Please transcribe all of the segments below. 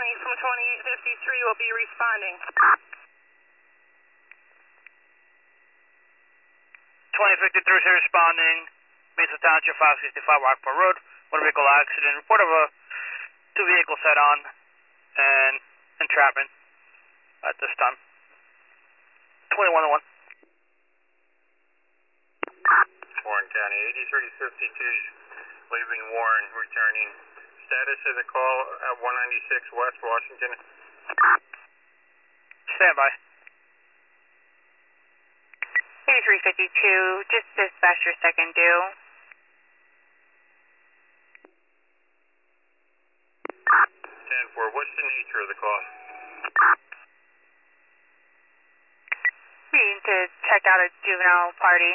County from 2853 will be responding. 2053 is responding. Mesa Township 565 Rockport Road. Motor vehicle accident. Report of a two vehicles head on and entrapment at this time. 2101. Warren County 8352 leaving Warren, returning. Status of the call at 196 West Washington. Stand by. 8352, just dispatch your second due. 10-4, what's the nature of the call? We need to check out a juvenile party.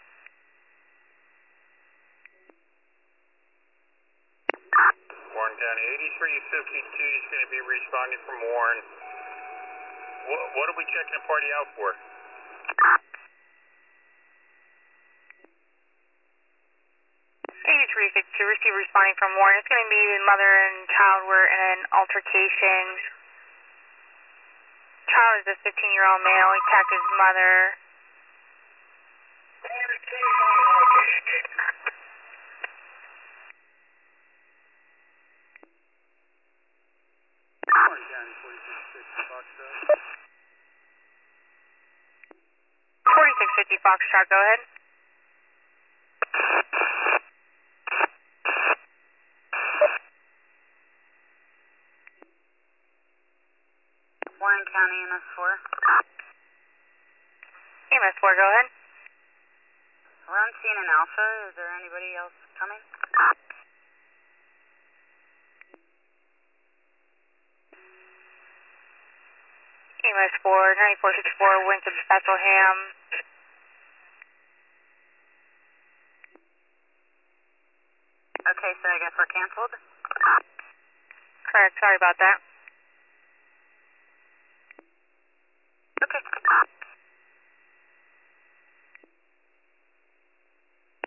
Warren County 8352 is going to be responding from Warren. What are we checking the party out for? 8352, receive responding from Warren. It's going to be the mother and child were in an altercation. Child is a 15-year-old male. He attacked his mother. Warren County 4650 Foxtrot. 4650 Foxtrot, go ahead. Warren County MS4. MS4, go ahead. We're on scene in Alpha. Is there anybody else coming? MS4, 9464, went to Bethlehem. Okay, so I guess we're canceled? Correct, sorry about that.